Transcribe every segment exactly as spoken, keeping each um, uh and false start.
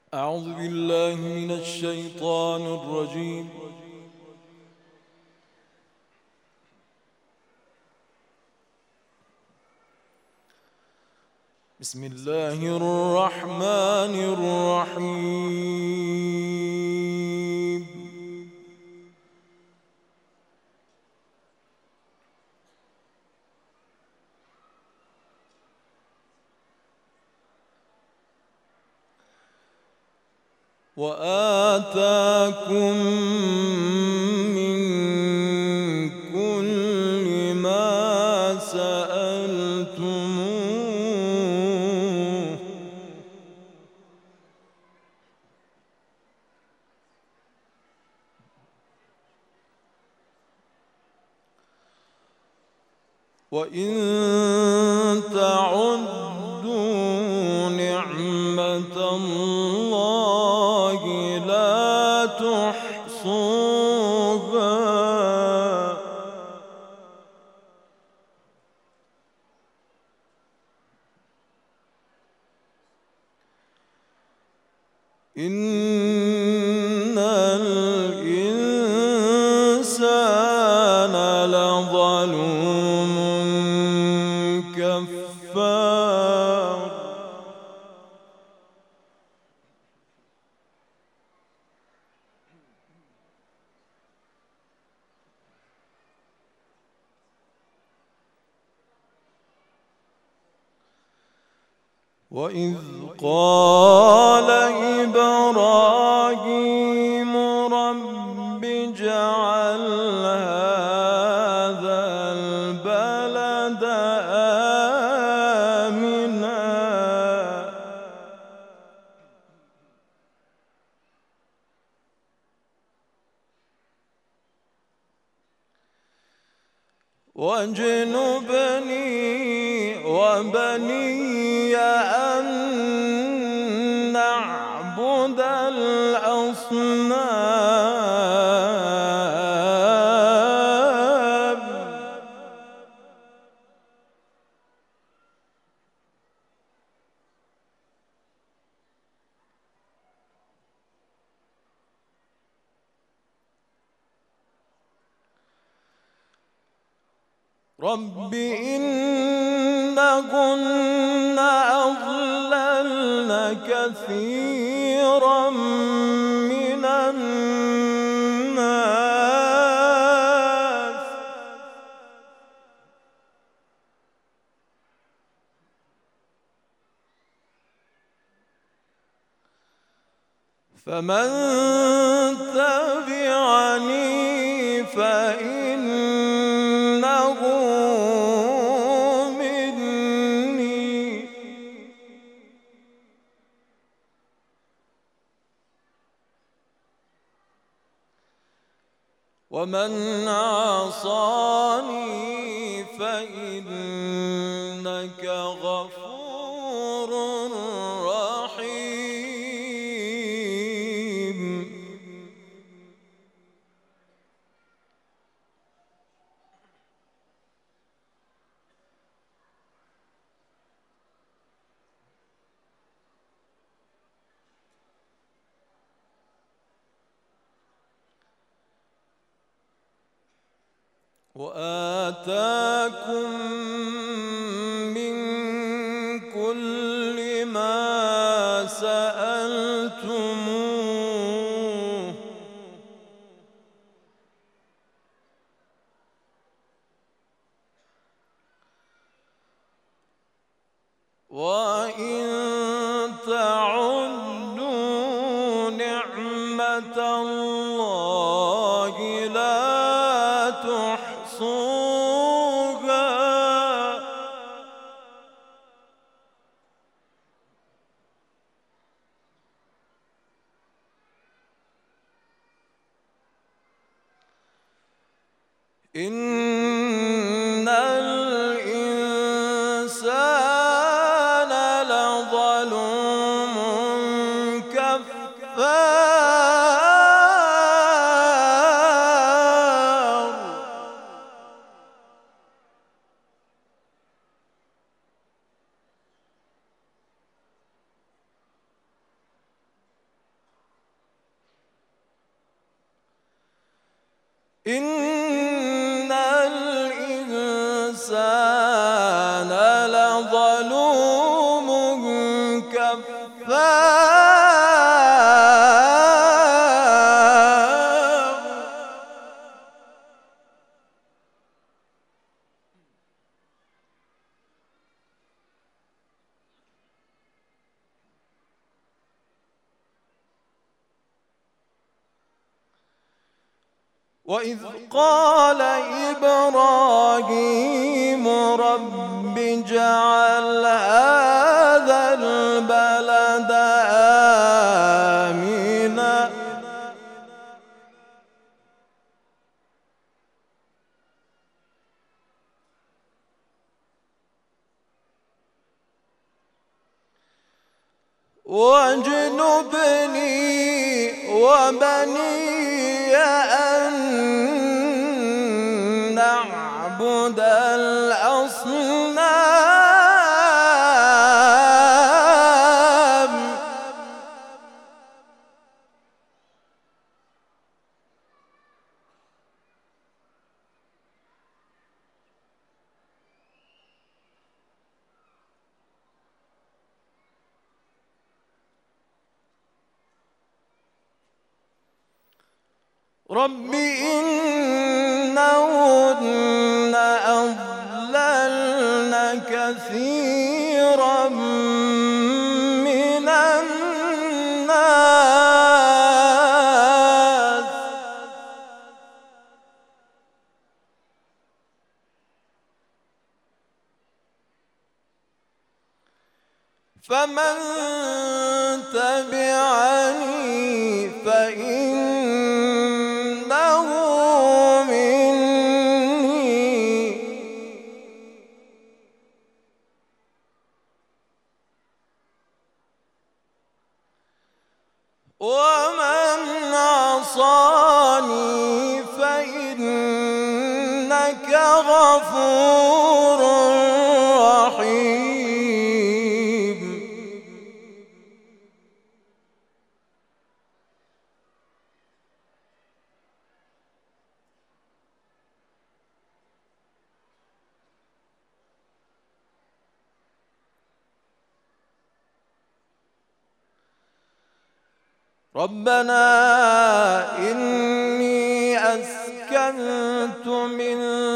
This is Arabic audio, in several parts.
أعوذ بالله من الشيطان الرجيم. بسم الله الرحمن الرحيم. وآتاكم من كل ما سألتموه وإن تعدوا نعمة الله لا تحصوها إن الإنسان لظلوم كفار. وإذ قال إبراهيم رب اجعل هذا البلد آمنا واجنبني وبني أن نعبد الأصنام. رب إنهن أضللن كثيرا من الناس فمن تبعني فإنه مني ومن عصاني فإنك غفور رحيم. وآتاكم من كل ما سألتموه وإن تعدوا نعمة الله لا تحصوها إن الإنسان لظلوم كفار. إن الإنسان لظلوم كفار. وإذ قال إبراهيم رب اجعل هذا البلد آمنا واجنبني وبني أن نعبد الأصنام. رب إنهن أضللن كثيرا من الناس فمن تبعني فإنه مني ومن عصاني فإنك غفور رحيم. ربنا إني أسكنت من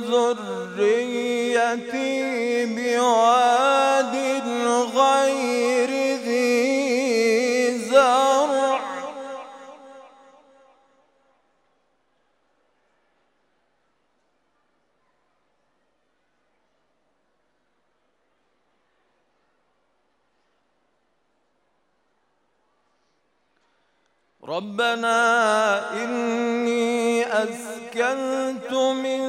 ذريتي بواد غير ذي زرع ربنا إني أسكنت من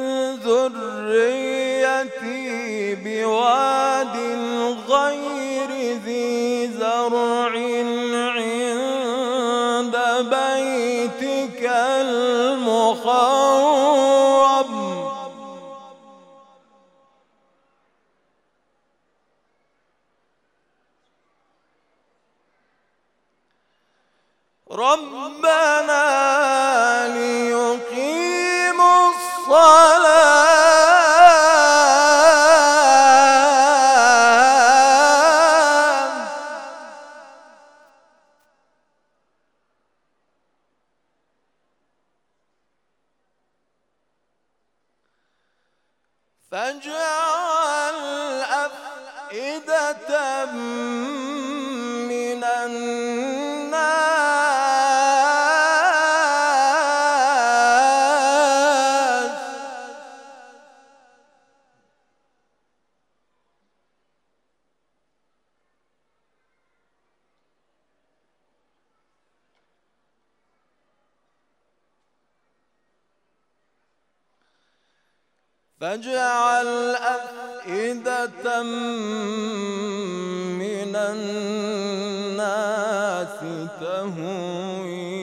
ذريتي بواد غير ذي زرع عند بيتك المحرم ربنا ليقيموا الصلاة فاجعل أفئدة من الناس فاجعل أفئدة من الناس تهوي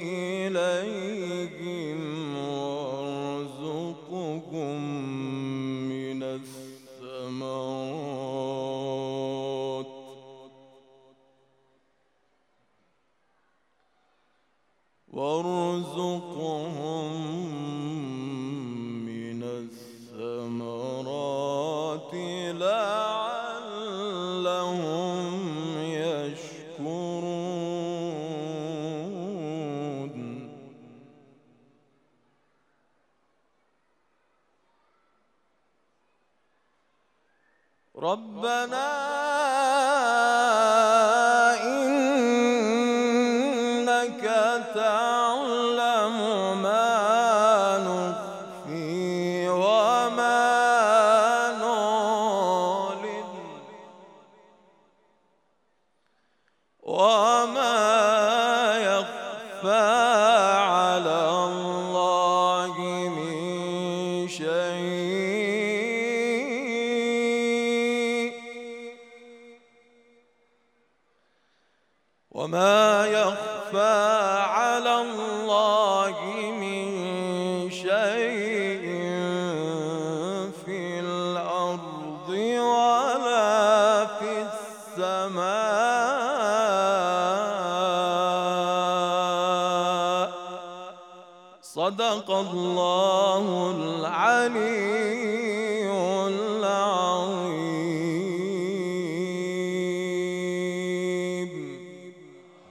إليهم وارزقهم من الثمرات وارزقهم ربنا إنك تعلم ما نخفي وما نعلن وما يخفى على الله من شيء وما يخفى على الله من شيء في الأرض ولا في السماء. صدق الله العليم.